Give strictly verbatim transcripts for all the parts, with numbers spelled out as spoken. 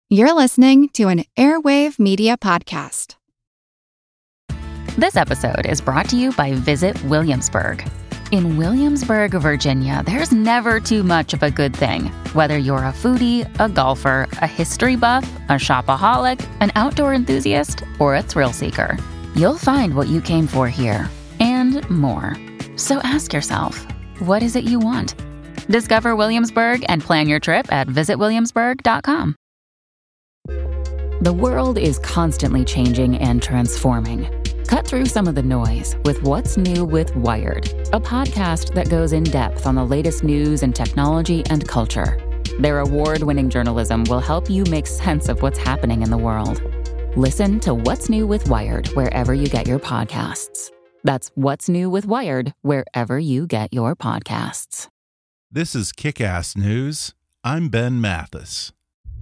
You're listening to an Airwave Media Podcast. This episode is brought to you by Visit Williamsburg. In Williamsburg, Virginia, there's never too much of a good thing. Whether you're a foodie, a golfer, a history buff, a shopaholic, an outdoor enthusiast, or a thrill seeker, you'll find what you came for here and more. So ask yourself, what is it you want? Discover Williamsburg and plan your trip at visit williamsburg dot com. The world is constantly changing and transforming. Cut through some of the noise with What's New with Wired, a podcast that goes in depth on the latest news and technology and culture. Their award-winning journalism will help you make sense of what's happening in the world. Listen to What's New with Wired wherever you get your podcasts. That's What's New with Wired wherever you get your podcasts. This is Kick-Ass News. I'm Ben Mathis.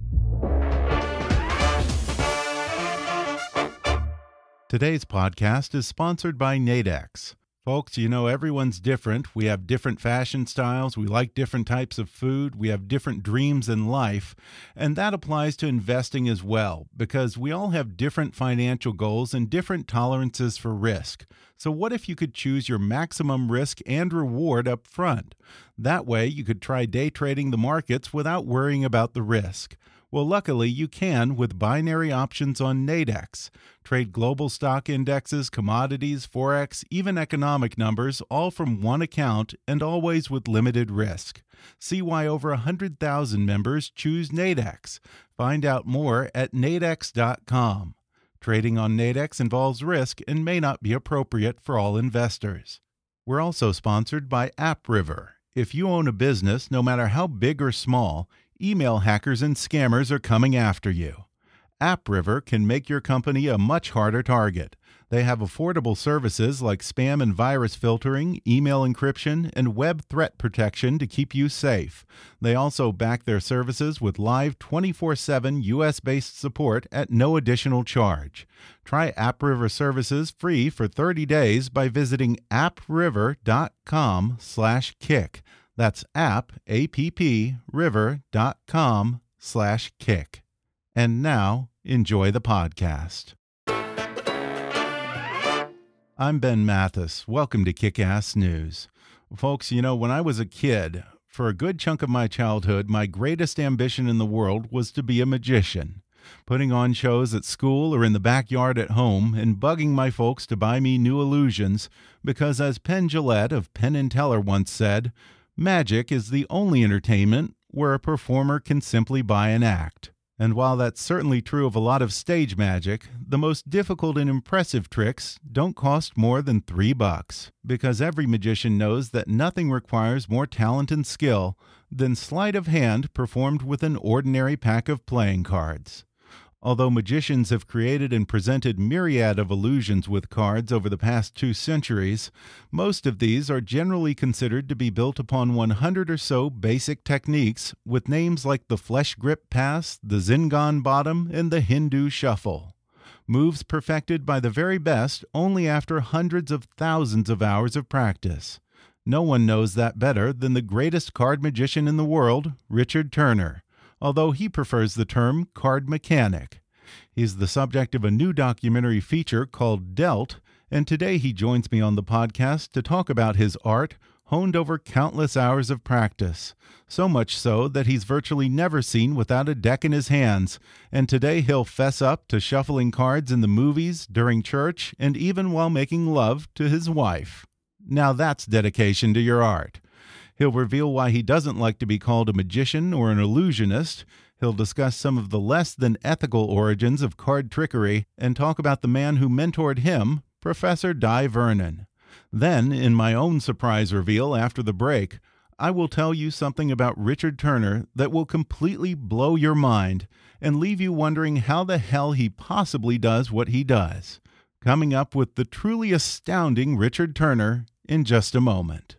Today's podcast is sponsored by Nadex. Folks, you know everyone's different. We have different fashion styles. We like different types of food. We have different dreams in life. And that applies to investing as well, because we all have different financial goals and different tolerances for risk. So what if you could choose your maximum risk and reward up front? That way, you could try day trading the markets without worrying about the risk. Well, luckily, you can with binary options on Nadex. Trade global stock indexes, commodities, forex, even economic numbers, all from one account and always with limited risk. See why over one hundred thousand members choose Nadex. Find out more at nadex dot com. Trading on Nadex involves risk and may not be appropriate for all investors. We're also sponsored by AppRiver. If you own a business, no matter how big or small, email hackers and scammers are coming after you. AppRiver can make your company a much harder target. They have affordable services like spam and virus filtering, email encryption, and web threat protection to keep you safe. They also back their services with live twenty-four seven U S-based support at no additional charge. Try AppRiver services free for thirty days by visiting appriver dot com slash kick. That's app, A P P, river dot com slash kick. And now, enjoy the podcast. I'm Ben Mathis. Welcome to Kick-Ass News. Folks, you know, when I was a kid, for a good chunk of my childhood, my greatest ambition in the world was to be a magician. Putting on shows at school or in the backyard at home and bugging my folks to buy me new illusions because, as Penn Jillette of Penn and Teller once said, magic is the only entertainment where a performer can simply buy an act. And while that's certainly true of a lot of stage magic, the most difficult and impressive tricks don't cost more than three bucks, because every magician knows that nothing requires more talent and skill than sleight of hand performed with an ordinary pack of playing cards. Although magicians have created and presented myriad of illusions with cards over the past two centuries, most of these are generally considered to be built upon one hundred or so basic techniques with names like the Flesh Grip Pass, the Zingan Bottom, and the Hindu Shuffle. Moves perfected by the very best only after hundreds of thousands of hours of practice. No one knows that better than the greatest card magician in the world, Richard Turner, although he prefers the term card mechanic. He's the subject of a new documentary feature called Dealt, and today he joins me on the podcast to talk about his art, honed over countless hours of practice, so much so that he's virtually never seen without a deck in his hands, and today he'll fess up to shuffling cards in the movies, during church, and even while making love to his wife. Now that's dedication to your art. He'll reveal why he doesn't like to be called a magician or an illusionist. He'll discuss some of the less than ethical origins of card trickery and talk about the man who mentored him, Professor Dai Vernon. Then, in my own surprise reveal after the break, I will tell you something about Richard Turner that will completely blow your mind and leave you wondering how the hell he possibly does what he does. Coming up with the truly astounding Richard Turner in just a moment.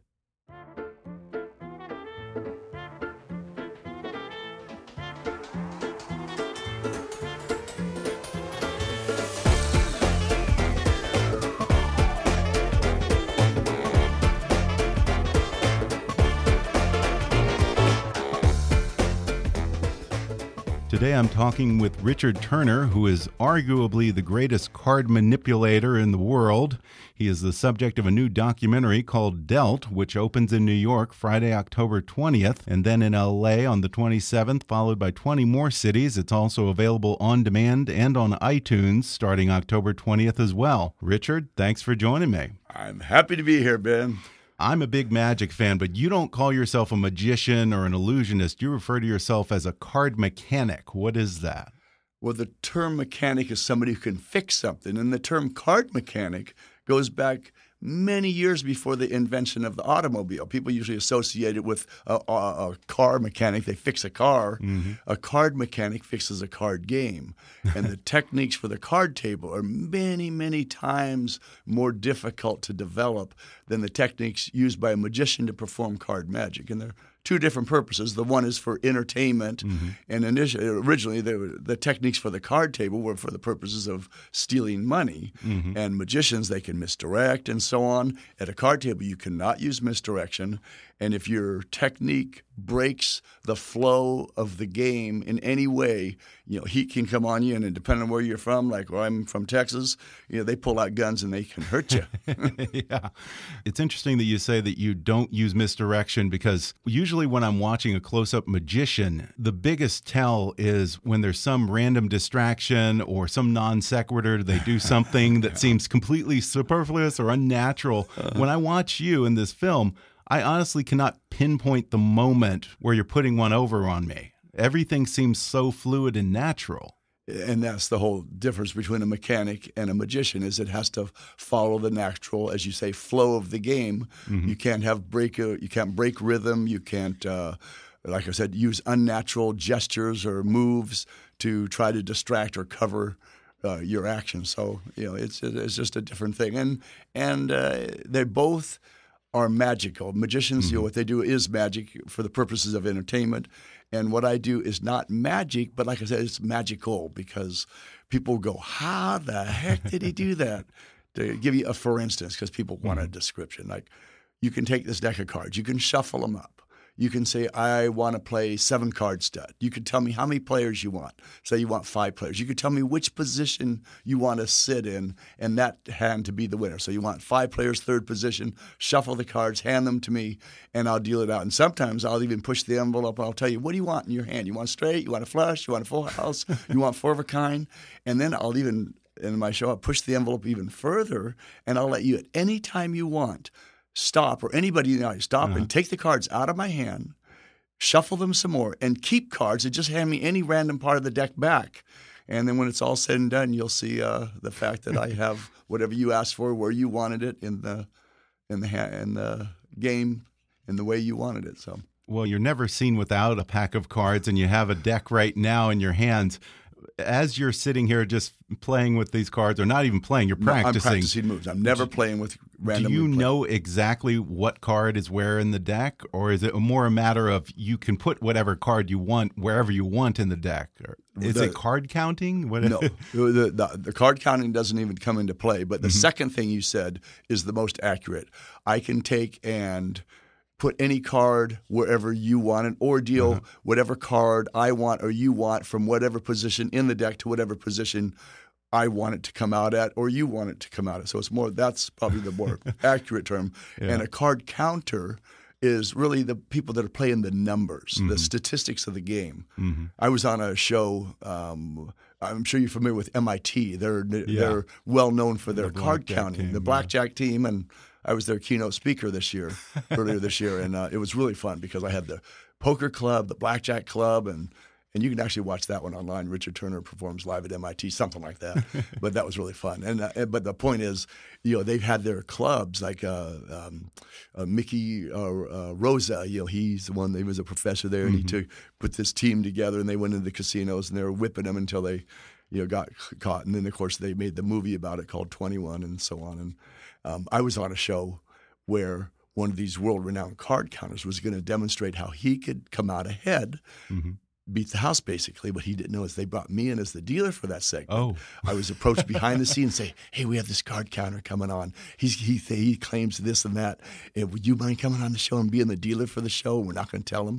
Today I'm talking with Richard Turner, who is arguably the greatest card manipulator in the world. He is the subject of a new documentary called Dealt, which opens in New York Friday, October twentieth, and then in L A on the twenty-seventh, followed by twenty more cities. It's also available on demand and on iTunes starting October twentieth as well. Richard, thanks for joining me. I'm happy to be here, Ben. I'm a big magic fan, but you don't call yourself a magician or an illusionist. You refer to yourself as a card mechanic. What is that? Well, the term mechanic is somebody who can fix something, and the term card mechanic goes back many years before the invention of the automobile. People usually associate it with a, a, a car mechanic. They fix a car. Mm-hmm. A card mechanic fixes a card game. And the techniques for the card table are many, many times more difficult to develop than the techniques used by a magician to perform card magic. And they're two different purposes. The one is for entertainment, mm-hmm. and initially, originally the, the techniques for the card table were for the purposes of stealing money. Mm-hmm. And magicians, they can misdirect and so on. At a card table, you cannot use misdirection. And if your technique breaks the flow of the game in any way, you know, heat can come on you, and depending on where you're from, like where I'm from Texas, you know, they pull out guns and they can hurt you. Yeah. It's interesting that you say that you don't use misdirection, because usually when I'm watching a close-up magician, the biggest tell is when there's some random distraction or some non sequitur. They do something that seems completely superfluous or unnatural. Uh-huh. When I watch you in this film, I honestly cannot pinpoint the moment where you're putting one over on me. Everything seems so fluid and natural. And that's the whole difference between a mechanic and a magician, is it has to follow the natural, as you say, flow of the game. Mm-hmm. You can't have break a, you can't break rhythm. You can't, uh, like I said, use unnatural gestures or moves to try to distract or cover uh, your action. So you know, it's it's just a different thing, and and uh, they both are magical. Magicians, mm-hmm. you know, what they do is magic for the purposes of entertainment. And what I do is not magic, but like I said, it's magical, because people go, how the heck did he do that? To give you a for instance, because people want mm-hmm. a description. Like, you can take this deck of cards. You can shuffle them up. You can say, I want to play seven card stud. You can tell me how many players you want. Say you want five players. You can tell me which position you want to sit in, and that hand to be the winner. So you want five players, third position, shuffle the cards, hand them to me, and I'll deal it out. And sometimes I'll even push the envelope, and I'll tell you, what do you want in your hand? You want straight? You want a flush? You want a full house? You want four of a kind? And then I'll even, in my show, I'll push the envelope even further, and I'll let you, at any time you want, stop, or anybody in the audience, stop uh-huh. and take the cards out of my hand, shuffle them some more, and keep cards, and just hand me any random part of the deck back. And then when it's all said and done, you'll see uh, the fact that I have whatever you asked for, where you wanted it in the in the ha- in the game, in the way you wanted it. So, well, you're never seen without a pack of cards, and you have a deck right now in your hands. As you're sitting here just playing with these cards, or not even playing, you're practicing. No, I'm practicing moves. I'm never playing with random. Do you move know play. exactly what card is where in the deck, or is it more a matter of you can put whatever card you want wherever you want in the deck? Or is the, it card counting? What no, the, the, the card counting doesn't even come into play. But the mm-hmm. second thing you said is the most accurate. I can take and put any card wherever you want it, or deal uh-huh. whatever card I want or you want from whatever position in the deck to whatever position I want it to come out at, or you want it to come out at. So it's more, that's probably the more accurate term. Yeah. And a card counter is really the people that are playing the numbers, mm-hmm. the statistics of the game. Mm-hmm. I was on a show, um, I'm sure you're familiar with M I T. They're yeah. they're well known for their the card counting, team, the blackjack yeah. team, and I was their keynote speaker this year, earlier this year, and uh, it was really fun, because I had the poker club, the blackjack club, and and you can actually watch that one online. Richard Turner performs live at M I T, something like that. But that was really fun. And uh, but the point is, you know, they've had their clubs, like uh, um, uh, Mickey uh, uh, Rosa. You know, he's the one. He was a professor there, and mm-hmm. he took put this team together, and they went into the casinos, and they were whipping them until they, you know, got caught. And then of course they made the movie about it called twenty-one, and so on. And um, I was on a show where one of these world-renowned card counters was going to demonstrate how he could come out ahead, mm-hmm. beat the house basically. What he didn't know is they brought me in as the dealer for that segment. Oh. I was approached behind the scenes and say, hey, we have this card counter coming on. He's, he he claims this and that. And would you mind coming on the show and being the dealer for the show? We're not going to tell him.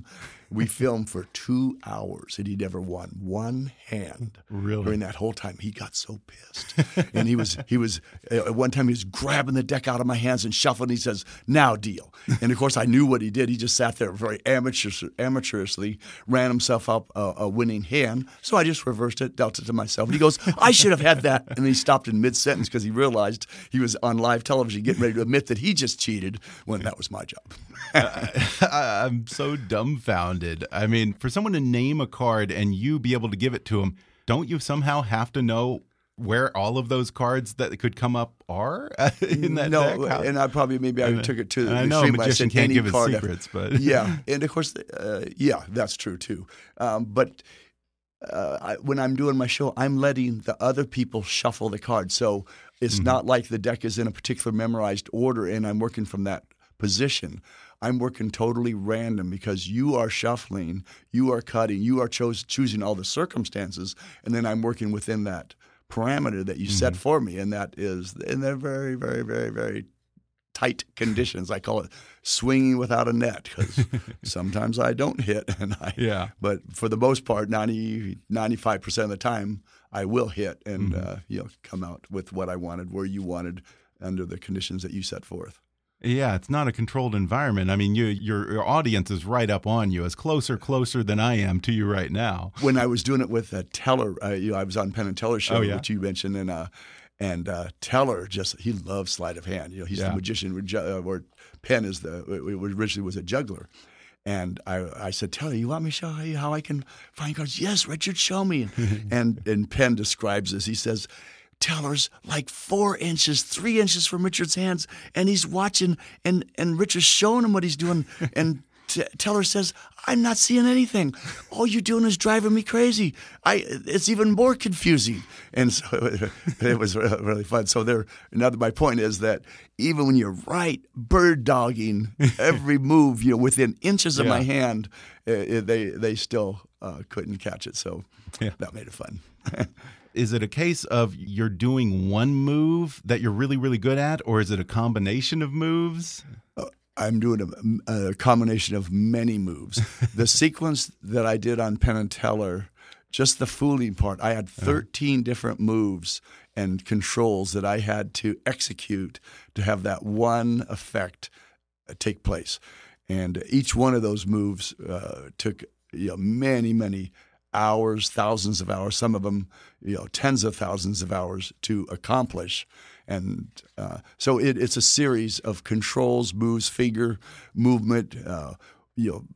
We filmed for two hours, and he never won one hand. Really? During that whole time, he got so pissed, and he was he was at one time he was grabbing the deck out of my hands and shuffling. He says, "Now deal," and of course I knew what he did. He just sat there very amateur, amateurishly, ran himself up a, a winning hand. So I just reversed it, dealt it to myself. And he goes, "I should have had that," and then he stopped in mid sentence because he realized he was on live television, getting ready to admit that he just cheated when that was my job. I, I'm so dumbfounded. I mean, for someone to name a card and you be able to give it to him, don't you somehow have to know where all of those cards that could come up are in that no, deck? No, and I probably maybe I and, took it to the I know extreme. a magician I said can't any give his card secrets, after, but yeah, and of course, uh, yeah, that's true too. Um, but uh, I, when I'm doing my show, I'm letting the other people shuffle the cards, so it's mm-hmm. not like the deck is in a particular memorized order, and I'm working from that position. I'm working totally random because you are shuffling, you are cutting, you are cho- choosing all the circumstances, and then I'm working within that parameter that you mm-hmm. set for me, and that is, and they're very, very, very, very tight conditions. I call it swinging without a net because sometimes I don't hit, and I. Yeah. But for the most part, ninety, ninety-five percent of the time, I will hit and mm-hmm. uh, you know come out with what I wanted, where you wanted, under the conditions that you set forth. Yeah, it's not a controlled environment. I mean, you, your, your audience is right up on you, as closer, closer than I am to you right now. When I was doing it with uh, Teller, uh, you know, I was on Penn and Teller's show, oh, yeah. which you mentioned, and uh, and uh, Teller just he loves sleight of hand. You know, he's yeah. the magician, or Penn is the originally was a juggler. And I, I said, Teller, you want me to show you how I can find cards? Yes, Richard, show me. and and Penn describes this. He says, Teller's like four inches, three inches from Richard's hands, and he's watching, and, and Richard's showing him what he's doing, and T- Teller says, I'm not seeing anything. All you're doing is driving me crazy. I It's even more confusing. And so it, it was really fun. So there, another, my point is that even when you're right, bird dogging every move, you know, within inches of yeah. my hand, it, they they still uh, couldn't catch it. So yeah. that made it fun. Is it a case of you're doing one move that you're really, really good at, or is it a combination of moves? Uh, I'm doing a, a combination of many moves. The sequence that I did on Penn and Teller, just the fooling part, I had thirteen uh-huh. different moves and controls that I had to execute to have that one effect take place. And each one of those moves uh, took you know, many, many hours, thousands of hours, some of them, you know, tens of thousands of hours to accomplish. And uh, so it, it's a series of controls, moves, finger movement, uh, you know,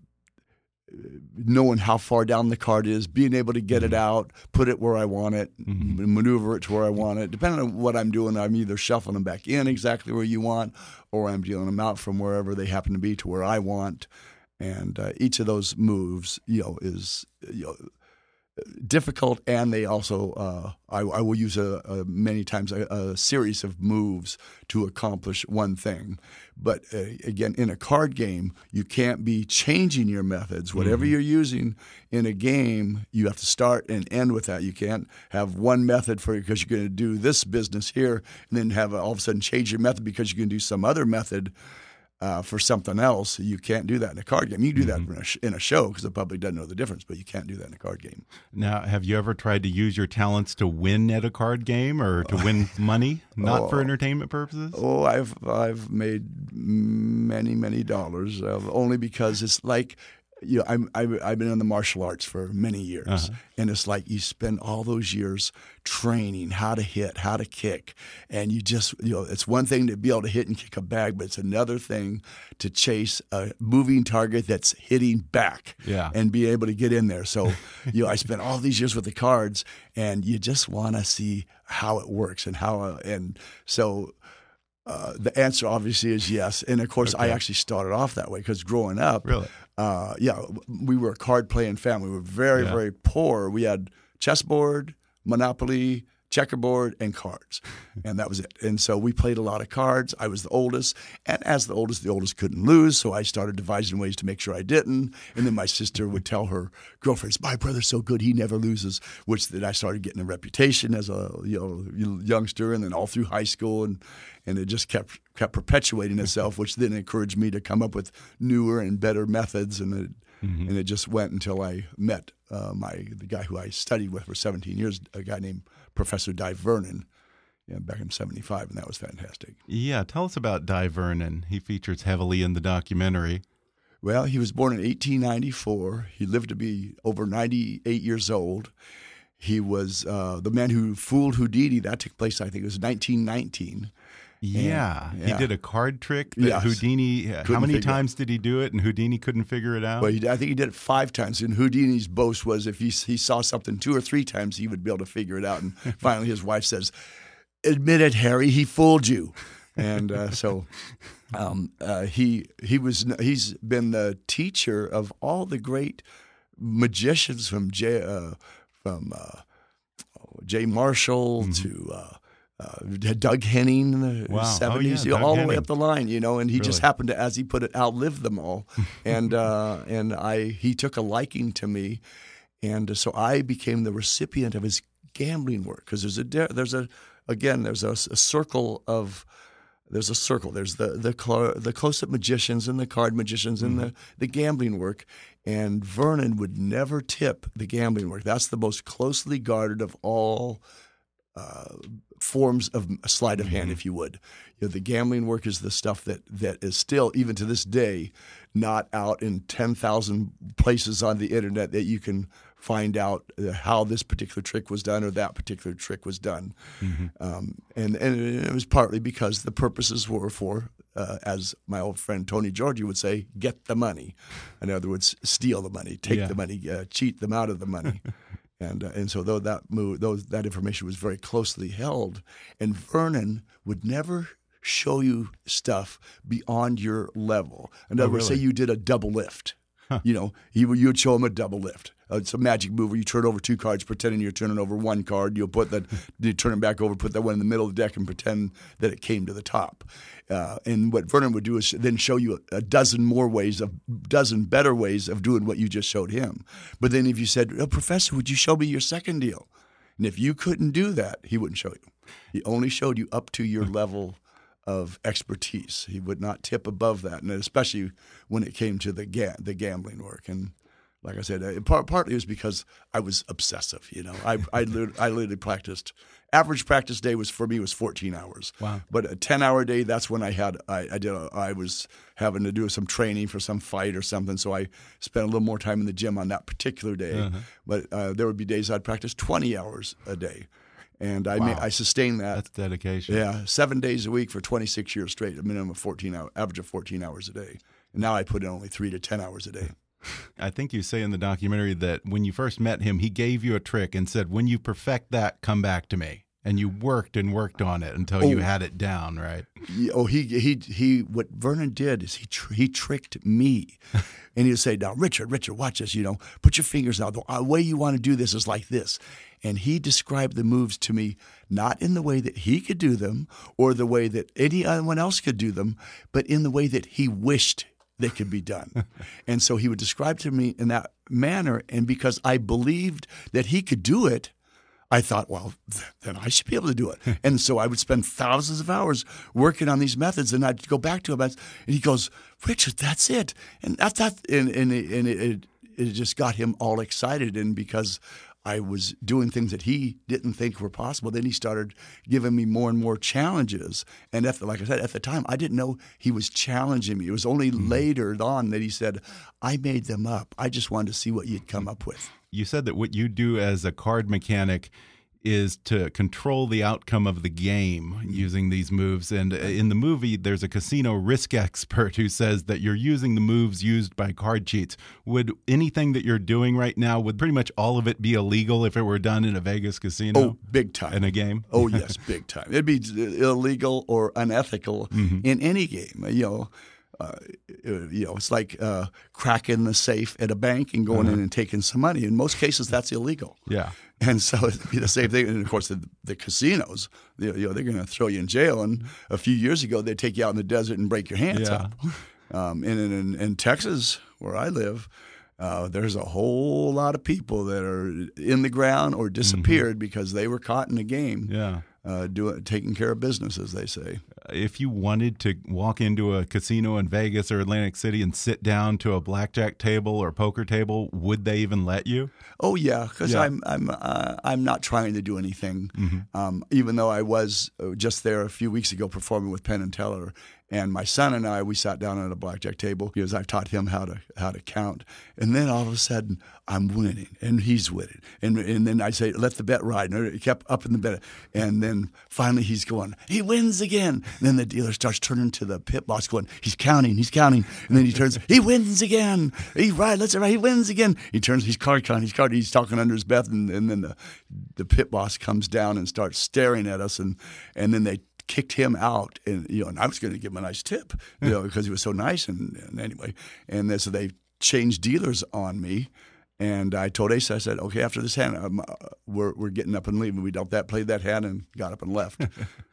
knowing how far down the card is, being able to get mm-hmm. it out, put it where I want it, mm-hmm. maneuver it to where I want it. Depending on what I'm doing, I'm either shuffling them back in exactly where you want, or I'm dealing them out from wherever they happen to be to where I want. And uh, each of those moves, you know, is you know, difficult, and they also uh, I, I will use a, a many times a, a series of moves to accomplish one thing. But uh, again, in a card game, you can't be changing your methods. Whatever mm-hmm. you're using in a game, you have to start and end with that. You can't have one method for because you're going to do this business here, and then have all of a sudden change your method because you're going to do some other method. Uh, for something else. You can't do that in a card game. You can do mm-hmm. that in a, sh- in a show because the public doesn't know the difference, but you can't do that in a card game. Now, have you ever tried to use your talents to win at a card game or to win money, not oh, for entertainment purposes? Oh, I've I've made many, many dollars, uh, only because it's like, you know, I'm, I've, I've been in the martial arts for many years, uh-huh. and it's like you spend all those years training how to hit, how to kick, and you just, you know, it's one thing to be able to hit and kick a bag, but it's another thing to chase a moving target that's hitting back yeah. and be able to get in there. So, you know, I spent all these years with the cards, and you just want to see how it works and how, uh, and so uh, the answer obviously is yes. And of course, okay. I actually started off that way because growing up, really? Uh, yeah, we were a card-playing family. We were very, yeah. very poor. We had chessboard, Monopoly, checkerboard, and cards, and that was it. And so we played a lot of cards. I was the oldest, and as the oldest, the oldest couldn't lose, so I started devising ways to make sure I didn't. And then my sister would tell her girlfriends, "My brother's so good, he never loses," which then I started getting a reputation as a you know youngster, and then all through high school, and and it just kept kept perpetuating itself, which then encouraged me to come up with newer and better methods, and it Mm-hmm. And it just went until I met uh, my the guy who I studied with for seventeen years, a guy named Professor Di Vernon, yeah, back in seventy-five, and that was fantastic. Yeah, tell us about Di Vernon. He features heavily in the documentary. Well, he was born in eighteen ninety-four. He lived to be over ninety-eight years old. He was uh, the man who fooled Houdini. That took place, I think it was nineteen nineteen. Yeah, and, he yeah. did a card trick that yes. Houdini, Couldn't how many figure times did he do it and Houdini couldn't figure it out? Well, he, I think he did it five times. And Houdini's boast was if he, he saw something two or three times, he would be able to figure it out. And finally his wife says, "Admit it, Harry, he fooled you." And uh, so um, uh, he he was he's been the teacher of all the great magicians from Jay, uh, from uh, Jay Marshall mm-hmm. to uh, uh, Doug Henning in the wow. seventies, oh, yeah, you know, all Henning. the way up the line, you know. And he really? just happened to, as he put it, outlive them all. and uh, and I he took a liking to me, and so I became the recipient of his gambling work because there's a there's a again there's a, a circle of. There's a circle. There's the the the close-up magicians and the card magicians and mm-hmm. the, the gambling work. And Vernon would never tip the gambling work. That's the most closely guarded of all uh, forms of sleight of hand, mm-hmm. if you would. You know, the gambling work is the stuff that that is still, even to this day, not out in ten thousand places on the internet that you can find out how this particular trick was done or that particular trick was done. Mm-hmm. Um, and, and it was partly because the purposes were for, uh, as my old friend Tony Giorgi would say, get the money. In other words, steal the money, take yeah. the money, uh, cheat them out of the money. and uh, and so though that move, those, that information was very closely held, and Vernon would never show you stuff beyond your level. In other oh, words, really? say you did a double lift. Huh. You know, he would, you would show him a double lift. Uh, it's a magic move where you turn over two cards, pretending you're turning over one card. You'll put that, you turn it back over, put that one in the middle of the deck, and pretend that it came to the top. Uh, and what Vernon would do is then show you a, a dozen more ways, a dozen better ways of doing what you just showed him. But then if you said, oh, "Professor, would you show me your second deal?" And if you couldn't do that, he wouldn't show you. He only showed you up to your level of expertise. He would not tip above that, and especially when it came to the ga- the gambling work. And like I said, it part, partly it was because I was obsessive. You know, I I, lit- I literally practiced. Average practice day was for me was fourteen hours. Wow! But a ten hour day, that's when I had I, I did a, I was having to do some training for some fight or something. So I spent a little more time in the gym on that particular day. Uh-huh. But uh, there would be days I'd practice twenty hours a day. And I wow. ma- I sustained that. That's dedication. Yeah, seven days a week for twenty-six years straight, a minimum of fourteen hours, average of fourteen hours a day. And now I put in only three to ten hours a day. I think you say in the documentary that when you first met him, he gave you a trick and said, "When you perfect that, come back to me." And you worked and worked on it until oh. you had it down, right? Oh, he he he. What Vernon did is he tr- he tricked me, and he'd say, "Now, Richard, Richard, watch this. You know, put your fingers out. The way you want to do this is like this." And he described the moves to me not in the way that he could do them or the way that anyone else could do them, but in the way that he wished they could be done. And so he would describe to me in that manner. And because I believed that he could do it, I thought, well, then I should be able to do it. And so I would spend thousands of hours working on these methods, and I'd go back to him, and he goes, "Richard, that's it." And that's that, and, and, it, and it, it just got him all excited. And because I was doing things that he didn't think were possible, then he started giving me more and more challenges. And at the, like I said, at the time, I didn't know he was challenging me. It was only mm-hmm. later on that he said, "I made them up. I just wanted to see what you'd come up with." You said that what you do as a card mechanic is to control the outcome of the game using these moves. And in the movie, there's a casino risk expert who says that you're using the moves used by card cheats. Would anything that you're doing right now, would pretty much all of it be illegal if it were done in a Vegas casino? Oh, big time. In a game? Oh, yes, big time. It'd be illegal or unethical mm-hmm. in any game, you know. Uh, you know, it's like uh, cracking the safe at a bank and going uh-huh. in and taking some money. In most cases, that's illegal. Yeah. And so it'd be the same thing. And of course, the, the casinos, you know, they're going to throw you in jail. And a few years ago, they'd take you out in the desert and break your hands yeah. up. Um, and in, in Texas, where I live, uh, there's a whole lot of people that are in the ground or disappeared mm-hmm. because they were caught in a game. Yeah. Uh, doing taking care of business, as they say. if you wanted to walk into a casino in Vegas or Atlantic City and sit down to a blackjack table or poker table, would they even let you? Oh yeah, because Yeah. I'm I'm uh, I'm not trying to do anything. Mm-hmm. Um, even though I was uh, just there a few weeks ago performing with Penn and Teller, and my son and I, we sat down at a blackjack table because I've taught him how to how to count, and then all of a sudden I'm winning and he's winning, and and then I say let the bet ride, and it kept up in the bet, and then finally he's going, he wins again. And then the dealer starts turning to the pit boss, going, he's counting, he's counting, and then he turns, he wins again. He right, let's right, he wins again. He turns, he's card counting, he's card, he's talking under his breath, and, and then the the pit boss comes down and starts staring at us, and and then they kicked him out, and you know, and I was going to give him a nice tip, you know, because he was so nice, and, and anyway, and then, so they changed dealers on me, and I told Ace, I said, okay, after this hand, um, uh, we're we're getting up and leaving. We dealt that, played that hand, and got up and left.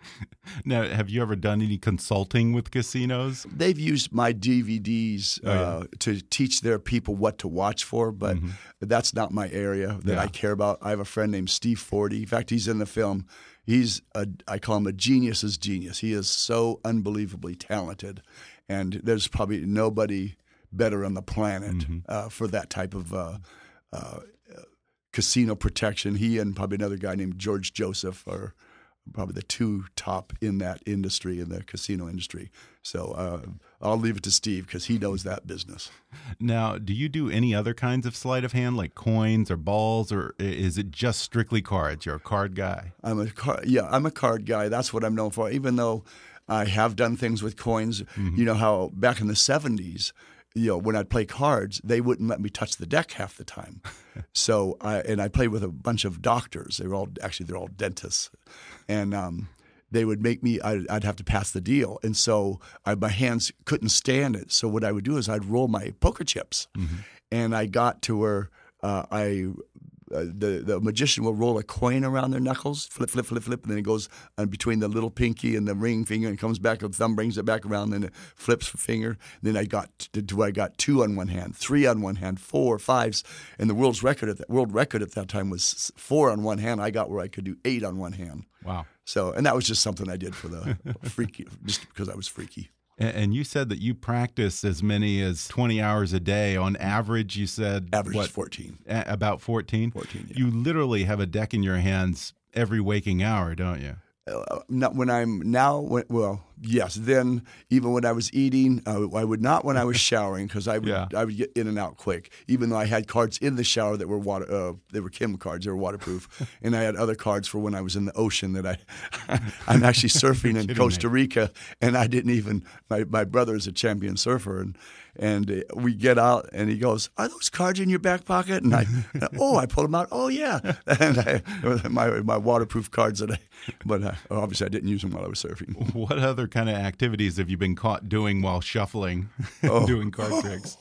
Now, have you ever done any consulting with casinos? They've used my D V Ds uh, Oh, yeah. to teach their people what to watch for, but Mhm. that's not my area that Yeah. I care about. I have a friend named Steve Forty. In fact, he's in the film. He's a, I call him a genius's genius. He is so unbelievably talented, and there's probably nobody better on the planet Mhm. uh, for that type of uh, uh, casino protection. He and probably another guy named George Joseph are probably the two top in that industry, in the casino industry. So uh, I'll leave it to Steve because he knows that business. Now, do you do any other kinds of sleight of hand, like coins or balls, or i- is it just strictly cards? You're a card guy. I'm a card, yeah, I'm a card guy. That's what I'm known for. Even though I have done things with coins, you know how back in the seventies, you know, when I'd play cards, they wouldn't let me touch the deck half the time. So I and I played with a bunch of doctors. They were all actually they're all dentists, and um, they would make me. I'd, I'd have to pass the deal, and so I, my hands couldn't stand it. So what I would do is I'd roll my poker chips, and I got to where uh, I. Uh, the the magician will roll a coin around their knuckles, flip, flip, flip, flip, and then it goes uh, between the little pinky and the ring finger, and comes back. The thumb brings it back around, then it flips the finger. Then I got to, to I got two on one hand, three on one hand, four, fives, and the world's record at that world record at that time was four on one hand. I got where I could do eight on one hand. Wow. So, and that was just something I did for the freaky, just because I was freaky. A- And you said that you practice as many as twenty hours a day. On average, you said Average what, is fourteen. a- about fourteen? fourteen, yeah. You literally have a deck in your hands every waking hour, don't you? Uh, not when I'm now. When, well, yes. Then even when I was eating, uh, I would not when I was showering because I would Yeah. I would get in and out quick. Even though I had cards in the shower that were water, uh, they were Kim cards. They were waterproof, and I had other cards for when I was in the ocean. That I, I'm actually surfing in Kidding Costa me. Rica, and I didn't even. My my brother is a champion surfer, and and uh, we get out, and he goes, "Are those cards in your back pocket?" And I, oh, I pulled them out. Oh yeah, and I, my my waterproof cards that I, but I, obviously I didn't use them while I was surfing. What other kind of activities have you been caught doing while shuffling, doing card tricks?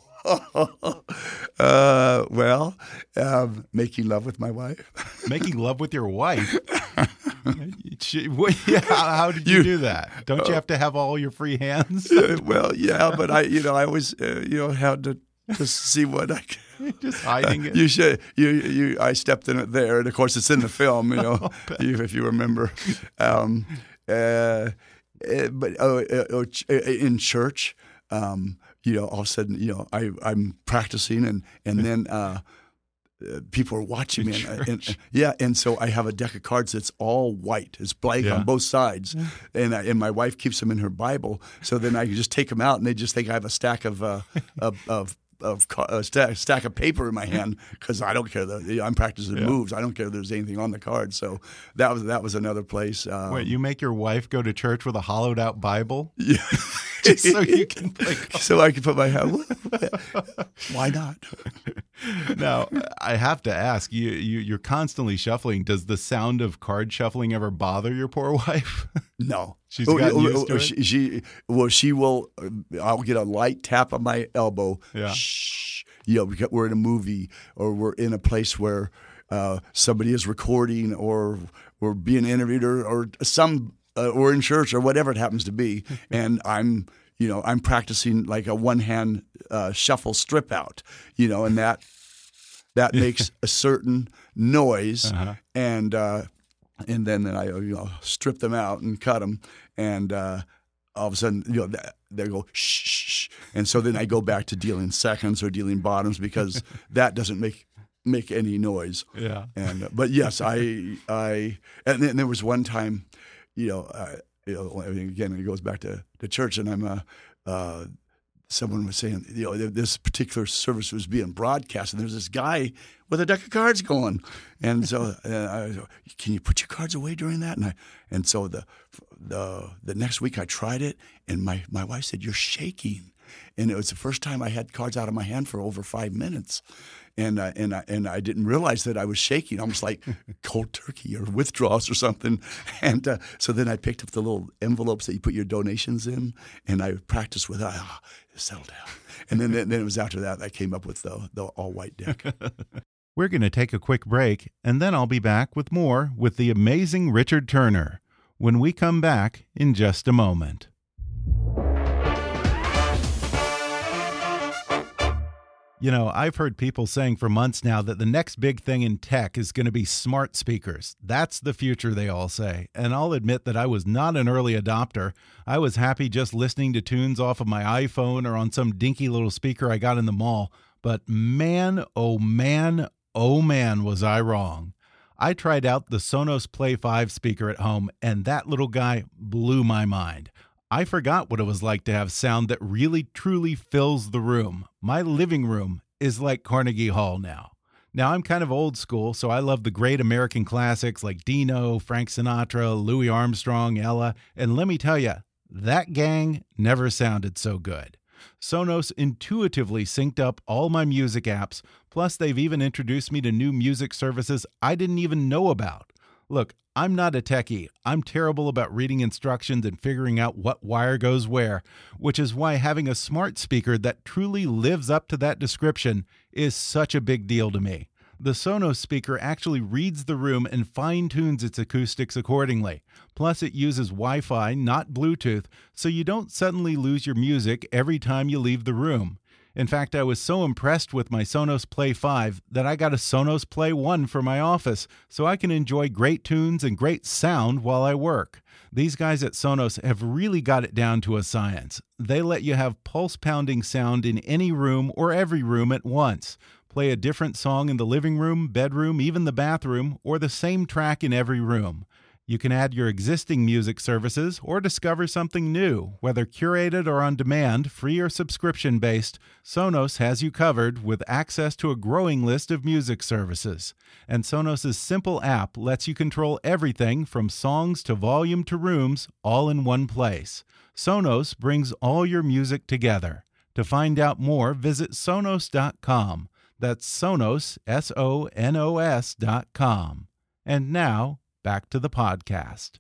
uh, well, um, making love with my wife. Making love with your wife? She- what- yeah, how, how did you, You- do that? Don't you have to have all your free hands? Uh, well, yeah, but I, you know, I always, uh, you know, had to just see what I. Just hiding it? You should. You, you. I stepped in it there, and of course, it's in the film. You know, you, if you remember. Um, uh, uh, but uh, uh, uh, ch- uh, in church, um, you know, all of a sudden, you know, I, I'm practicing, and and then uh, uh, people are watching me, and, and yeah, and so I have a deck of cards that's all white, it's blank Yeah. on both sides, and I, and my wife keeps them in her Bible, so then I can just take them out, and they just think I have a stack of uh, of. of of ca- a stack, stack of paper in my hand because I don't care. The, I'm practicing Yeah. moves. I don't care if there's anything on the card. So that was that was another place. Um, Wait, you make your wife go to church with a hollowed out Bible? yeah. Just so you can play cards? so I can put my hand. Why not? Now, I have to ask you, you, you're constantly shuffling. Does the sound of card shuffling ever bother your poor wife? No. She's Oh, gotten oh, used oh, to it? She, she well, she will. uh, I'll get a light tap on my elbow. Yeah. Shh. You know, because we're in a movie or we're in a place where uh, somebody is recording or we're being interviewed or, or some uh, or in church or whatever it happens to be, and I'm. You know, I'm practicing like a one-hand uh, shuffle strip out. You know, and that that makes a certain noise, Uh-huh. and uh, and then I you know strip them out and cut them, and uh, all of a sudden, you know, they go shh, shh, and so then I go back to dealing seconds or dealing bottoms because that doesn't make make any noise. Yeah. And but yes, I I and then there was one time, you know, uh, you know, again it goes back to the church, and I'm a. Uh, Someone was saying, you know, this particular service was being broadcast, and there's this guy with a deck of cards going, and so uh, I was, can you put your cards away during that? And I, and so the the the next week I tried it, and my my wife said, "You're shaking," and it was the first time I had cards out of my hand for over five minutes, and uh, and I, and I didn't realize that I was shaking, almost like cold turkey or withdrawals or something. And uh, so then I picked up the little envelopes that you put your donations in, and I practiced with it. Oh, settle down. And then, then it was after that I came up with the, the all-white deck. We're going to take a quick break, and then I'll be back with more with the amazing Richard Turner when we come back in just a moment. You know, I've heard people saying for months now that the next big thing in tech is going to be smart speakers. That's the future, they all say. And I'll admit that I was not an early adopter. I was happy just listening to tunes off of my iPhone or on some dinky little speaker I got in the mall. But man, oh man, oh man, was I wrong. I tried out the Sonos Play five speaker at home, and that little guy blew my mind. I forgot what it was like to have sound that really truly fills the room. My living room is like Carnegie Hall now. Now, I'm kind of old school, so I love the great American classics like Dino, Frank Sinatra, Louis Armstrong, Ella, and let me tell you, that gang never sounded so good. Sonos intuitively synced up all my music apps, plus they've even introduced me to new music services I didn't even know about. Look, I'm not a techie. I'm terrible about reading instructions and figuring out what wire goes where, which is why having a smart speaker that truly lives up to that description is such a big deal to me. The Sonos speaker actually reads the room and fine-tunes its acoustics accordingly. Plus, it uses Wi-Fi, not Bluetooth, so you don't suddenly lose your music every time you leave the room. In fact, I was so impressed with my Sonos Play five that I got a Sonos Play one for my office so I can enjoy great tunes and great sound while I work. These guys at Sonos have really got it down to a science. They let you have pulse-pounding sound in any room or every room at once. Play a different song in the living room, bedroom, even the bathroom, or the same track in every room. You can add your existing music services or discover something new. Whether curated or on demand, free or subscription-based, Sonos has you covered with access to a growing list of music services. And Sonos' simple app lets you control everything from songs to volume to rooms, all in one place. Sonos brings all your music together. To find out more, visit Sonos dot com. That's Sonos, S O N O S dot com. And now, back to the podcast.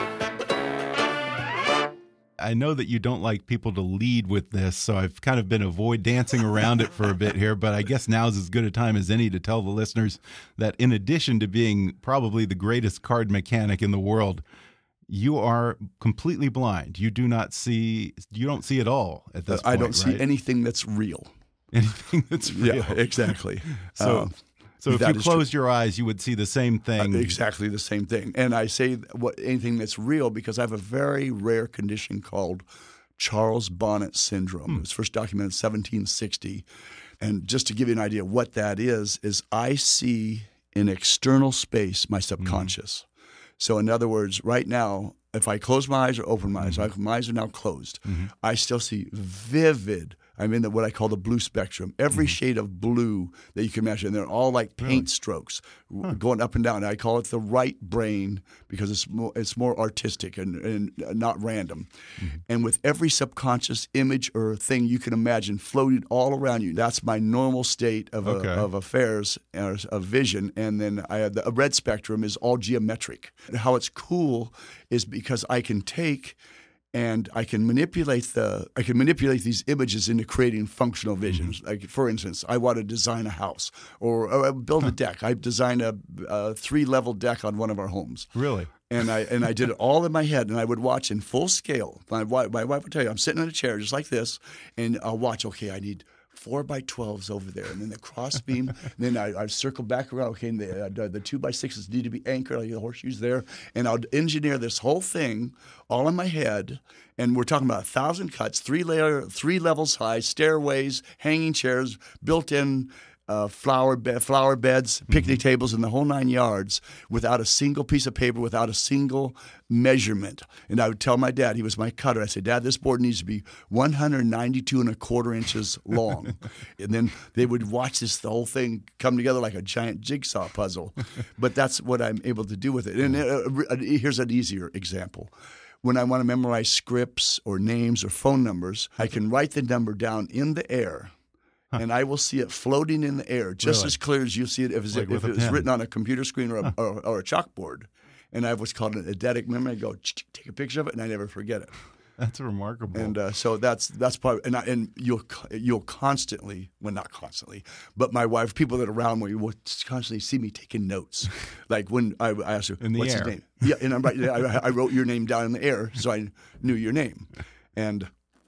I know that you don't like people to lead with this, so I've kind of been avoid dancing around it for a bit here, but I guess now's as good a time as any to tell the listeners that in addition to being probably the greatest card mechanic in the world, you are completely blind. You do not see, you don't see at all at this point, I don't see right? anything that's real. Anything that's real. Yeah, exactly. So, um, so if you closed your eyes, you would see the same thing. Uh, exactly the same thing. And I say what anything that's real because I have a very rare condition called Charles Bonnet syndrome. Hmm. It was first documented in seventeen sixty. And just to give you an idea of what that is, is I see in external space my subconscious. Hmm. So in other words, right now, if I close my eyes or open my eyes, mm-hmm. my eyes are now closed, mm-hmm. I still see vivid, I'm in the, what I call the blue spectrum, every mm-hmm. shade of blue that you can imagine. And they're all like paint really? strokes huh. going up and down. I call it the right brain because it's more, it's more artistic and, and not random. Mm-hmm. And with every subconscious image or thing you can imagine floating all around you, that's my normal state of, okay. a, of affairs, or of vision. And then I have the a red spectrum is all geometric. How it's cool is because I can take and I can manipulate the I can manipulate these images into creating functional visions. Mm-hmm. Like for instance, I want to design a house or, or build a deck. I designed a, a three level deck on one of our homes. Really? And I and I did it all in my head, and I would watch in full scale. My wife, my wife would tell you, I'm sitting in a chair just like this, and I'll watch. Okay, I need four by twelves over there, and then the cross beam. And then I, I circle back around. Okay, and the, uh, the two by sixes need to be anchored. I'll get the horseshoes there, and I'll engineer this whole thing all in my head. And we're talking about a thousand cuts, three layer, three levels high, stairways, hanging chairs, built-in uh, flower be- flower beds, picnic mm-hmm. tables, and the whole nine yards, without a single piece of paper, without a single measurement. And I would tell my dad, he was my cutter. I said, Dad, this board needs to be one hundred ninety-two and a quarter inches long. And then they would watch this, the whole thing come together like a giant jigsaw puzzle. But that's what I'm able to do with it. And uh, here's an easier example. When I want to memorize scripts or names or phone numbers, I can write the number down in the air. Huh. And I will see it floating in the air just really? as clear as you see it if, like if it was written on a computer screen or a, huh. or, or a chalkboard. And I have what's called an eidetic memory. I go, take a picture of it, and I never forget it. That's remarkable. And uh, so that's that's probably and, I, and you'll you'll constantly, well not constantly, but my wife, people that are around me will constantly see me taking notes. Like when I, I asked her, in the what's air. his name? Yeah, and I'm right. I, I wrote your name down in the air, so I knew your name. And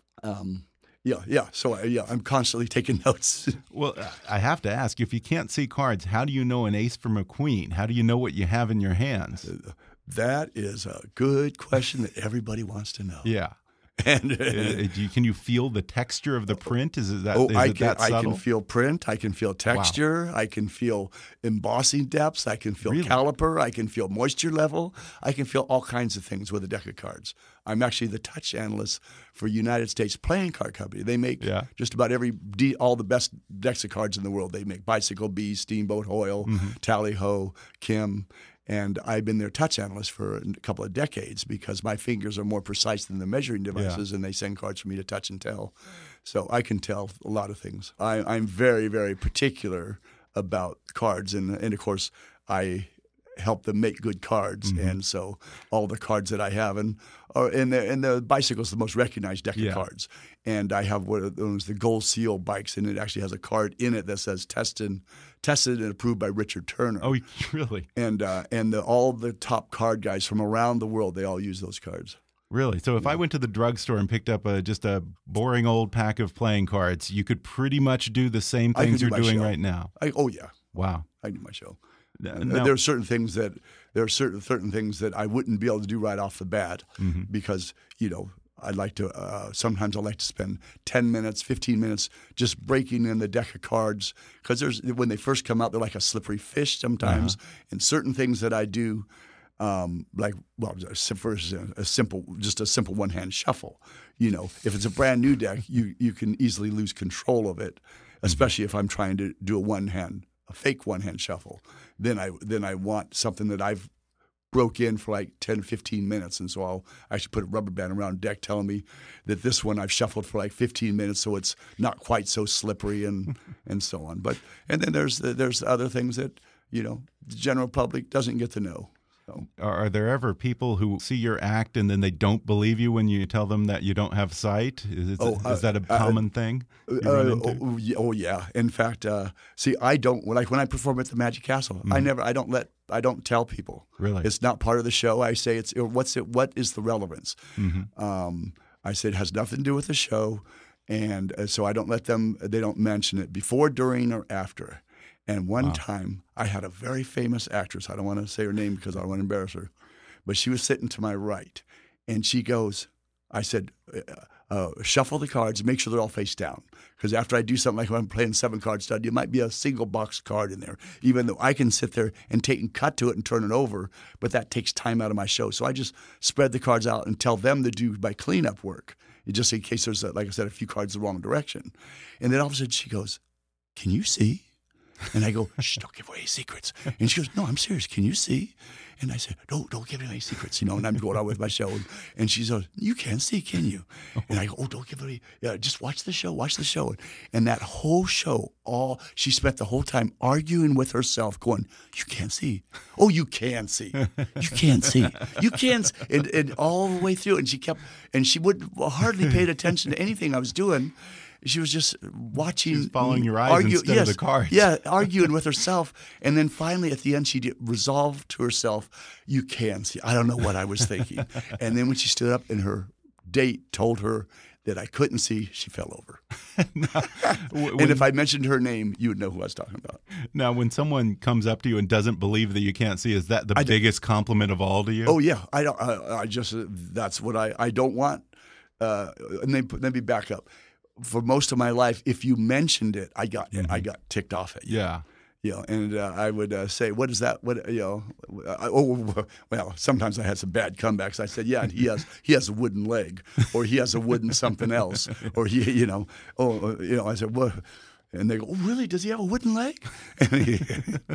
um, yeah, yeah. So I, yeah, I'm constantly taking notes. Well, I have to ask, if you can't see cards, how do you know an ace from a queen? How do you know what you have in your hands? That is a good question that everybody wants to know. Yeah. And uh, do you, can you feel the texture of the print? Is it that? Oh, is I it can. that subtle? I can feel print. I can feel texture. Wow. I can feel embossing depths. I can feel really? caliper. I can feel moisture level. I can feel all kinds of things with a deck of cards. I'm actually the touch analyst for United States Playing Card Company. They make yeah. just about every all the best decks of cards in the world. They make Bicycle Bee, Steamboat Hoyle, mm-hmm. Tally Ho, Kim. And I've been their touch analyst for a couple of decades because my fingers are more precise than the measuring devices, yeah. and they send cards for me to touch and tell. So I can tell a lot of things. I, I'm very, very particular about cards, and, and of course, I help them make good cards. Mm-hmm. And so all the cards that I have, and are in the and the bicycle's the most recognized deck yeah. of cards. And I have one of those, the Gold Seal bikes, and it actually has a card in it that says tested, tested and approved by Richard Turner. Oh, really? And uh, and the, all the top card guys from around the world, they all use those cards. Really? So if yeah. I went to the drugstore and picked up a, just a boring old pack of playing cards, you could pretty much do the same things do you're doing show. right now? I, oh, yeah. Wow. I do my show. Now, there are certain things that there are certain certain things that I wouldn't be able to do right off the bat mm-hmm. because, you know, I'd like to uh, sometimes I like to spend ten minutes, fifteen minutes just breaking in the deck of cards because there's when they first come out, they're like a slippery fish sometimes. Uh-huh. And certain things that I do, um, like well, first a simple, just a simple one hand shuffle. You know, if it's a brand new deck, you you can easily lose control of it, especially if I'm trying to do a one hand, a fake one hand shuffle. Then I then I want something that I've broke in for like ten, fifteen minutes. And so I'll actually put a rubber band around deck telling me that this one I've shuffled for like fifteen minutes so it's not quite so slippery and and so on. But and then there's the, there's other things that, you know, the general public doesn't get to know. So. Are there ever people who see your act and then they don't believe you when you tell them that you don't have sight? Is, it, oh, uh, is that a common uh, thing? Uh, oh, oh yeah. In fact, uh, see, I don't like when I perform at the Magic Castle. Mm-hmm. I never, I don't let, I don't tell people. Really, it's not part of the show. I say it's what's it. What is the relevance? Mm-hmm. Um, I said it has nothing to do with the show, and uh, so I don't let them. They don't mention it before, during, or after. And one wow. time, I had a very famous actress. I don't want to say her name because I don't want to embarrass her. But she was sitting to my right. And she goes, I said, uh, uh, shuffle the cards, make sure they're all face down. Because after I do something like when I'm playing seven card stud, you might be a single box card in there. Even though I can sit there and take and cut to it and turn it over, but that takes time out of my show. So I just spread the cards out and tell them to do my cleanup work, just in case there's, a, like I said, a few cards the wrong direction. And then all of a sudden she goes, can you see? And I go, shh, don't give away any secrets. And she goes, no, I'm serious. Can you see? And I said, no, don't give away any secrets. You know, and I'm going on with my show. And, and she goes, you can't see, can you? And I go, oh, don't give away. Yeah, just watch the show. Watch the show. And that whole show, all she spent the whole time arguing with herself, going, you can't see. Oh, you can see. You can't see. You can't. And, and all the way through. And she kept, and she would hardly paid attention to anything I was doing. She was just watching. She was following your eyes argue, instead yes, of the cards. Yeah, arguing with herself. And then finally at the end, she did, resolved to herself, you can see. I don't know what I was thinking. And then when she stood up and her date told her that I couldn't see, she fell over. now, when, and if I mentioned her name, you would know who I was talking about. Now, when someone comes up to you and doesn't believe that you can't see, is that the I biggest compliment of all to you? Oh yeah, I don't. I, I just that's what I I don't want. Uh, and then let me back up. For most of my life, if you mentioned it, I got mm-hmm. I got ticked off at you. Yeah. You know, and uh, I would uh, say, "What is that? What you know?" I, oh, well, sometimes I had some bad comebacks. I said, "Yeah, and he has he has a wooden leg, or he has a wooden something else, or he, you know, oh, you know." I said, "What?" And they go, "Oh, really? Does he have a wooden leg?" and, he,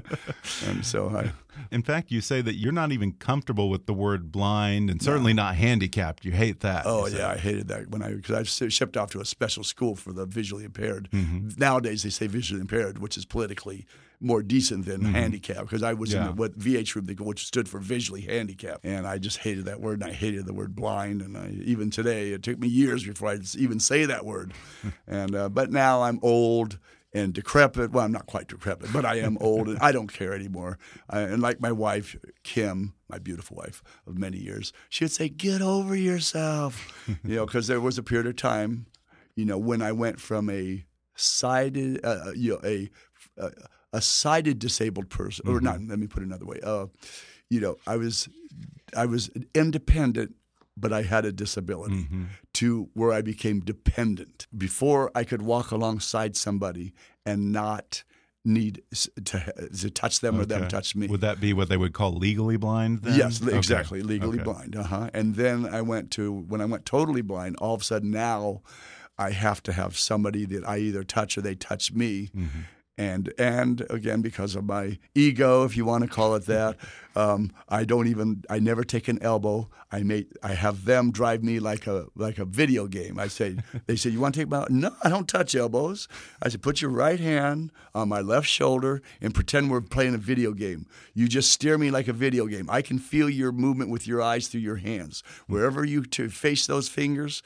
and so I. In fact, you say that you're not even comfortable with the word blind, and certainly no. not handicapped. You hate that. Oh yeah, I hated that when I because I shipped off to a special school for the visually impaired. Mm-hmm. Nowadays they say visually impaired, which is politically more decent than mm-hmm. handicapped. Because I was yeah. in the, what V H room, which stood for visually handicapped, and I just hated that word. And I hated the word blind. And I, even today, it took me years before I even say that word. and uh, but now I'm old and decrepit. Well, I'm not quite decrepit, but I am old, and I don't care anymore. I, and like my wife, Kim, my beautiful wife of many years, she would say, "Get over yourself," you know, because there was a period of time, you know, when I went from a sighted, uh, you know, a a, a sighted disabled person, mm-hmm. or not. Let me put it another way. Uh, you know, I was I was independent, but I had a disability, mm-hmm. to where I became dependent. Before I could walk alongside somebody and not need to, to touch them okay. or them touch me. Would that be what they would call legally blind then? Yes, okay. exactly, legally okay. blind. Uh-huh. And then I went to, when I went totally blind, all of a sudden now I have to have somebody that I either touch or they touch me. Mm-hmm. And and again, because of my ego, if you want to call it that, um, I don't even I never take an elbow. I make I have them drive me like a like a video game. I say they say, "You want to take my?" No, I don't touch elbows. I said, "Put your right hand on my left shoulder and pretend we're playing a video game. You just steer me like a video game. I can feel your movement with your eyes through your hands. Wherever you to face those fingers,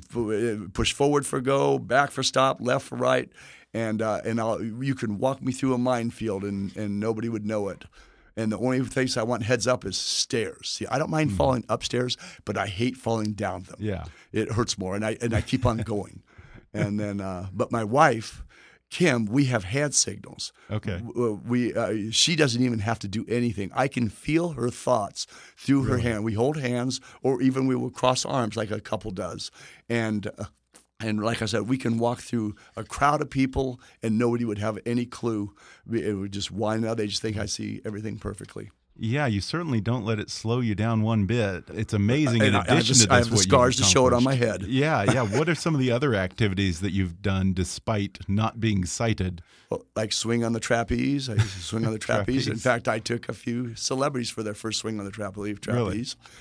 you push forward for go, back for stop, left for right." And uh, and I'll, you can walk me through a minefield and, and nobody would know it. And the only place I want heads up is stairs. See, I don't mind mm-hmm. falling upstairs, but I hate falling down them. Yeah, it hurts more, and I and I keep on going. and then, uh, but my wife, Kim, we have hand signals. Okay, we uh, she doesn't even have to do anything. I can feel her thoughts through really? her hand. We hold hands, or even we will cross arms like a couple does, and. Uh, And like I said, we can walk through a crowd of people and nobody would have any clue. It would just wind up. They just think I see everything perfectly. Yeah, you certainly don't let it slow you down one bit. It's amazing. In and addition I just, to this, I have the what scars to show it on my head. Yeah, yeah. What are some of the other activities that you've done despite not being sighted? Well, like swing on the trapeze. I used to swing on the trapeze. In fact, I took a few celebrities for their first swing on the trapeze. trapeze. Really?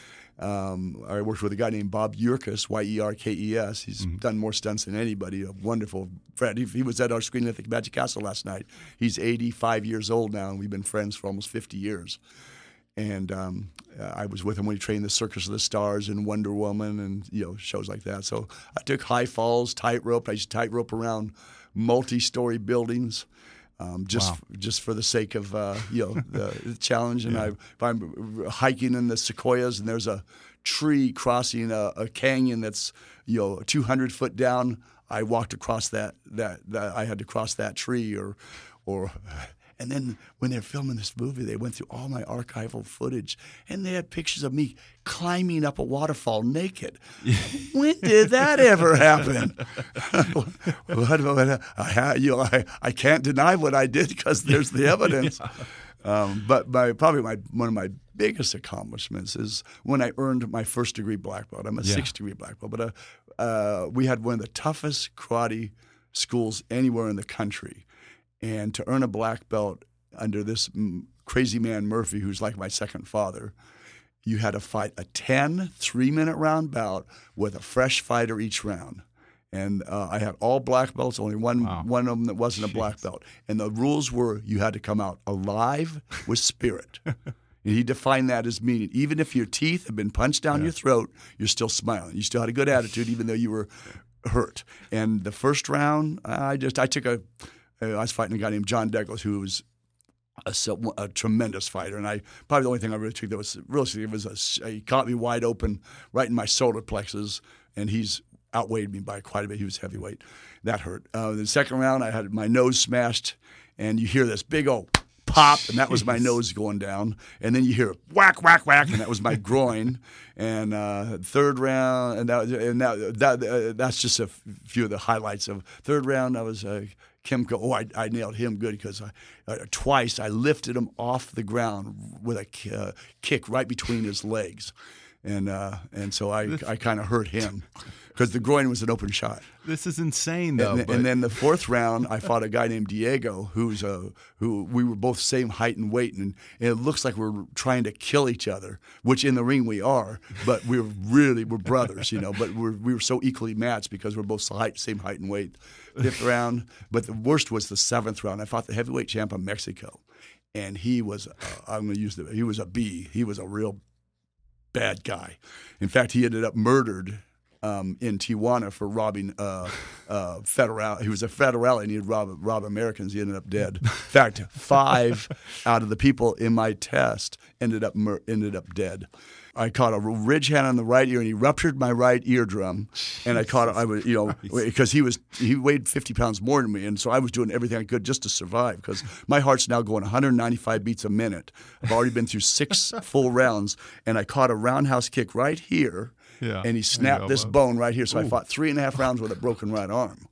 Um, I worked with a guy named Bob Yerkes, Y E R K E S. He's mm-hmm. done more stunts than anybody. A wonderful friend. He, he was at our screening at the Magic Castle last night. He's eighty-five years old now, and we've been friends for almost fifty years. And um, I was with him when he trained the Circus of the Stars and Wonder Woman and you know shows like that. So I took high falls, tightrope. I used to tightrope around multi-story buildings. Um, just, wow. just for the sake of uh, you know the, the challenge, and yeah. I, if I'm hiking in the sequoias and there's a tree crossing a, a canyon that's you know two hundred foot down, I walked across that, that that I had to cross that tree, or or. And then when they're filming this movie, they went through all my archival footage, and they had pictures of me climbing up a waterfall naked. When did that ever happen? what, what, I, you know, I, I can't deny what I did because there's the evidence. yeah. um, but my, probably my, one of my biggest accomplishments is when I earned my first degree black belt. I'm a yeah. sixth degree black belt, but uh, uh, we had one of the toughest karate schools anywhere in the country. And to earn a black belt under this crazy man Murphy, who's like my second father, you had to fight a ten three-minute round bout with a fresh fighter each round. And uh, I had all black belts, only one wow. one of them that wasn't a black belt. And the rules were you had to come out alive with spirit. And he defined that as meaning. Even if your teeth had been punched down yeah. your throat, you're still smiling. You still had a good attitude, even though you were hurt. And the first round, I just I took a I was fighting a guy named John Douglas, who was a, a tremendous fighter, and I probably the only thing I really took that was really it was a, he caught me wide open right in my solar plexus, and he's outweighed me by quite a bit. He was heavyweight. That hurt. Uh, the second round, I had my nose smashed, and you hear this big old pop, and that was my nose going down. And then you hear whack, whack, whack, and that was my groin. And uh, third round, and that, and that, that uh, that's just a f- few of the highlights of third round. I was uh, Kimko. Oh, I, I nailed him good because I, uh, twice I lifted him off the ground with a uh, kick right between his legs, and uh, and so I I kind of hurt him. Because the groin was an open shot. This is insane, though. And, but... and then the fourth round, I fought a guy named Diego, who's a, who we were both same height and weight, and, and it looks like we're trying to kill each other, which in the ring we are, but we're really we're brothers, you know. But we're we were so equally matched because we're both height, same height and weight. Fifth round, but the worst was the seventh round. I fought the heavyweight champ of Mexico, and he was uh, I'm going to use the he was a B. He was a real bad guy. In fact, he ended up murdered. Um, in Tijuana for robbing uh, uh, federal. He was a federal and he'd rob, rob Americans. He ended up dead. In fact, five out of the people in my test ended up mur- ended up dead. I caught a ridge hand on the right ear, and he ruptured my right eardrum. And I caught it. I was, you know, because he was he weighed fifty pounds more than me, and so I was doing everything I could just to survive. Because my heart's now going one hundred ninety-five beats a minute. I've already been through six full rounds, and I caught a roundhouse kick right here. Yeah, and he snapped this bone right here. So Ooh. I fought three and a half rounds with a broken right arm.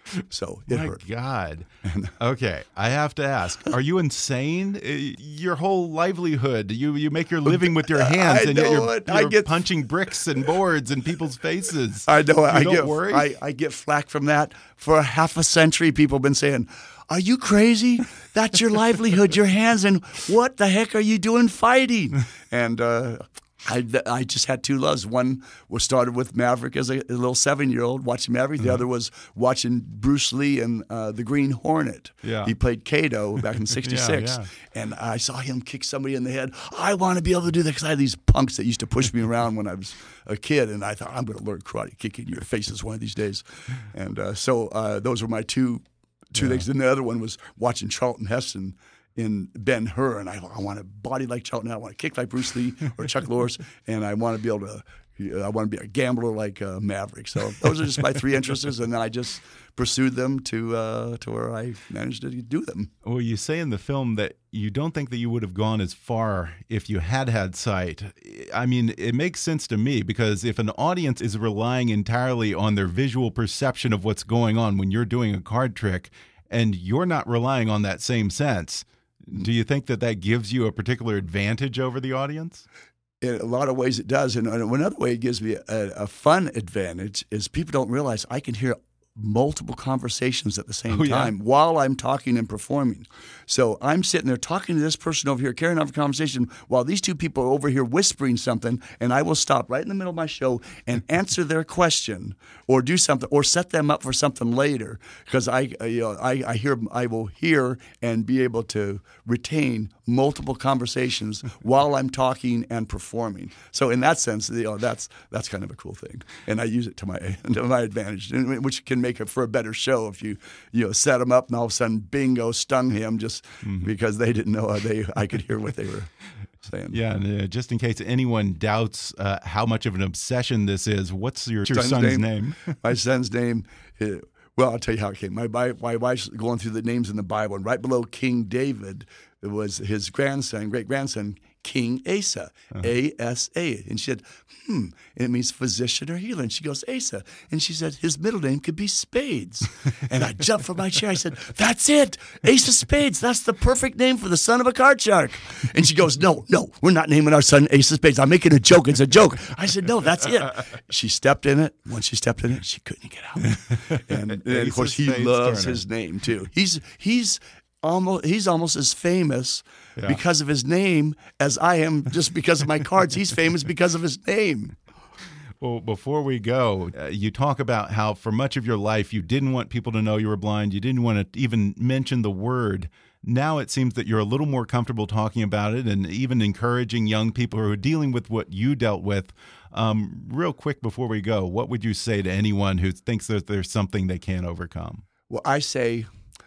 So it My hurt. God. Okay, I have to ask: are you insane? Your whole livelihood, you you make your living with your hands, I and know yet you're, it. you're I get, punching bricks and boards in people's faces. I know. You I don't get. worry? I, I get flack from that for a half a century. People have been saying, "Are you crazy? That's your livelihood, your hands, and what the heck are you doing fighting?" And uh, I, I just had two loves. One was started with Maverick as a, a little seven-year-old watching Maverick. The mm-hmm. other was watching Bruce Lee and uh, the Green Hornet. Yeah. He played Kato back in sixty-six. yeah, yeah. And I saw him kick somebody in the head. I want to be able to do that because I had these punks that used to push me around when I was a kid. And I thought, I'm going to learn karate, kicking your faces one of these days. And uh, so uh, those were my two, two yeah. things. And the other one was watching Charlton Heston in Ben-Hur, and I, I want to body like Charlton. I want to kick like Bruce Lee or Chuck Norris, and I want to be able to. I want to be a gambler like uh, Maverick. So those are just my three interests, and then I just pursued them to uh, to where I managed to do them. Well, you say in the film that you don't think that you would have gone as far if you had had sight. I mean, it makes sense to me because if an audience is relying entirely on their visual perception of what's going on when you're doing a card trick, and you're not relying on that same sense. Do you think that that gives you a particular advantage over the audience? In a lot of ways it does. And another way it gives me a, a fun advantage is people don't realize I can hear multiple conversations at the same oh, yeah. time while I'm talking and performing. So I'm sitting there talking to this person over here, carrying on a conversation while these two people are over here whispering something, and I will stop right in the middle of my show and answer their question or do something or set them up for something later because I, you know, I, I hear I will hear and be able to retain multiple conversations while I'm talking and performing. So in that sense, you know, that's that's kind of a cool thing, and I use it to my to my advantage, which can make it for a better show if you you know set them up and all of a sudden bingo stung him just mm-hmm. because they didn't know they I could hear what they were saying. Yeah, and uh, just in case anyone doubts uh, how much of an obsession this is, what's your, your son's, son's name? name? My son's name. Uh, well, I'll tell you how it came. My my wife's going through the names in the Bible, and right below King David, it was his grandson, great grandson, King Asa, uh-huh. A S A. And she said, hmm, and it means physician or healer. And she goes, Asa. And she said, his middle name could be Spades. And I jumped from my chair. I said, that's it. Asa Spades. That's the perfect name for the son of a card shark. And she goes, no, no, we're not naming our son Asa Spades. I'm making a joke. It's a joke. I said, no, that's it. She stepped in it. Once she stepped in it, she couldn't get out. And, and of course, he Spades loves Turner. His name, too. He's he's... Almost, he's almost as famous yeah. because of his name as I am just because of my cards. He's famous because of his name. Well, before we go, uh, you talk about how for much of your life you didn't want people to know you were blind. You didn't want to even mention the word. Now it seems that you're a little more comfortable talking about it and even encouraging young people who are dealing with what you dealt with. Um, real quick before we go, what would you say to anyone who thinks that there's something they can't overcome? Well, I say,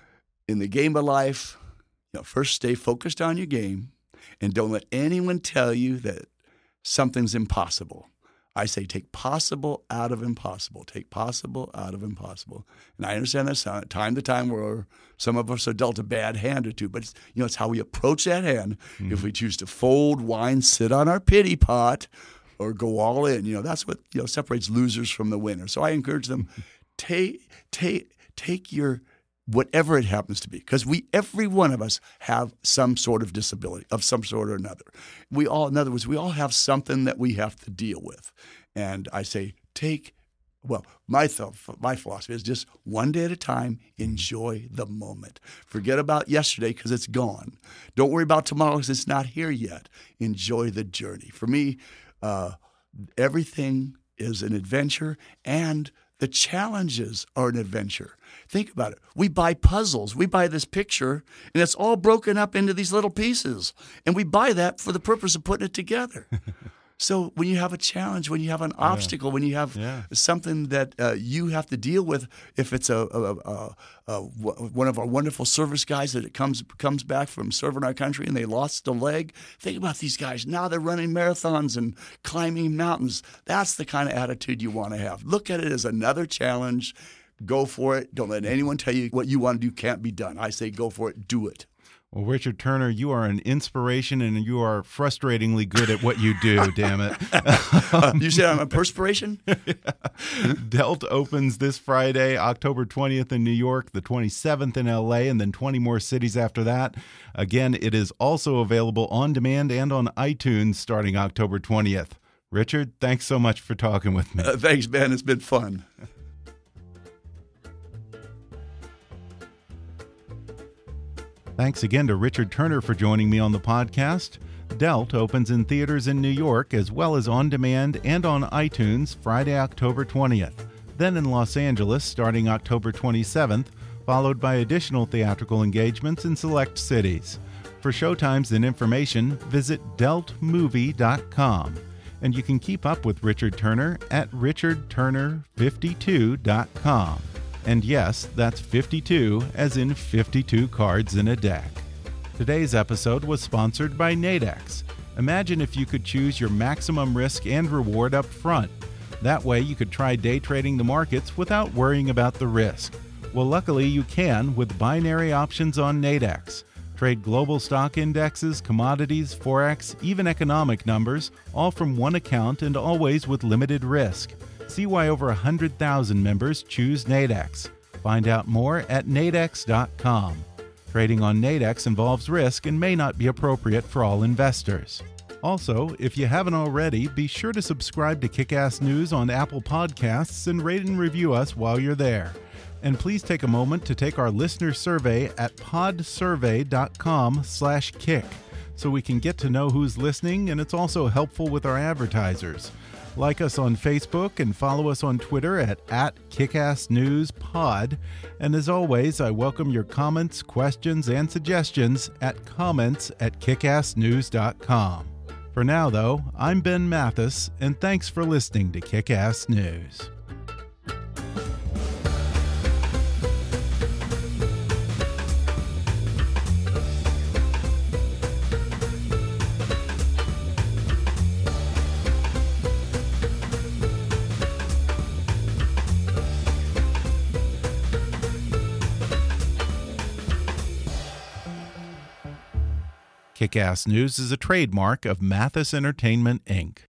in the game of life, you know, first stay focused on your game and don't let anyone tell you that something's impossible. I say take possible out of impossible. Take possible out of impossible. And I understand that time to time where some of us are dealt a bad hand or two, but it's, you know, it's how we approach that hand. Mm-hmm. If we choose to fold, whine, sit on our pity pot, or go all in, you know, that's what, you know, separates losers from the winners. So I encourage them, take take take your whatever it happens to be, because we, every one of us, have some sort of disability of some sort or another. We all, in other words, we all have something that we have to deal with. And I say, take, well, my th- my philosophy is just one day at a time, enjoy the moment. Forget about yesterday because it's gone. Don't worry about tomorrow because it's not here yet. Enjoy the journey. For me, uh, everything is an adventure, and the challenges are an adventure. Think about it. We buy puzzles. We buy this picture, and it's all broken up into these little pieces. And we buy that for the purpose of putting it together. So when you have a challenge, when you have an yeah. obstacle, when you have yeah. something that uh, you have to deal with, if it's a, a, a, a one of our wonderful service guys that it comes comes back from serving our country and they lost a leg, think about these guys. Now they're running marathons and climbing mountains. That's the kind of attitude you want to have. Look at it as another challenge. Go for it. Don't let anyone tell you what you want to do can't be done. I say go for it. Do it. Well, Richard Turner, you are an inspiration, and you are frustratingly good at what you do, damn it. uh, you said I'm a perspiration? Yeah. Delt opens this Friday, October twentieth in New York, the twenty-seventh in L A, and then twenty more cities after that. Again, it is also available on demand and on iTunes starting October twentieth. Richard, thanks so much for talking with me. Uh, thanks, Ben. It's been fun. Thanks again to Richard Turner for joining me on the podcast. Delt opens in theaters in New York as well as on demand and on iTunes Friday, October twentieth. Then in Los Angeles starting October twenty-seventh, followed by additional theatrical engagements in select cities. For showtimes and information, visit delt movie dot com. And you can keep up with Richard Turner at richard turner fifty-two dot com. And yes, that's fifty-two, as in fifty-two cards in a deck. Today's episode was sponsored by Nadex. Imagine if you could choose your maximum risk and reward up front. That way you could try day trading the markets without worrying about the risk. Well, luckily you can with binary options on Nadex. Trade global stock indexes, commodities, forex, even economic numbers, all from one account and always with limited risk. See why over one hundred thousand members choose Nadex. Find out more at nadex dot com. Trading on Nadex involves risk and may not be appropriate for all investors. Also, if you haven't already, be sure to subscribe to Kick-Ass News on Apple Podcasts and rate and review us while you're there. And please take a moment to take our listener survey at podsurvey dot com slash kick so we can get to know who's listening, and it's also helpful with our advertisers. Like us on Facebook and follow us on Twitter at, at KickassNewsPod. And as always, I welcome your comments, questions, and suggestions at comments at kickass news dot com. For now, though, I'm Ben Mathis, and thanks for listening to Kick-Ass News. Kick-Ass News is a trademark of Mathis Entertainment, Incorporated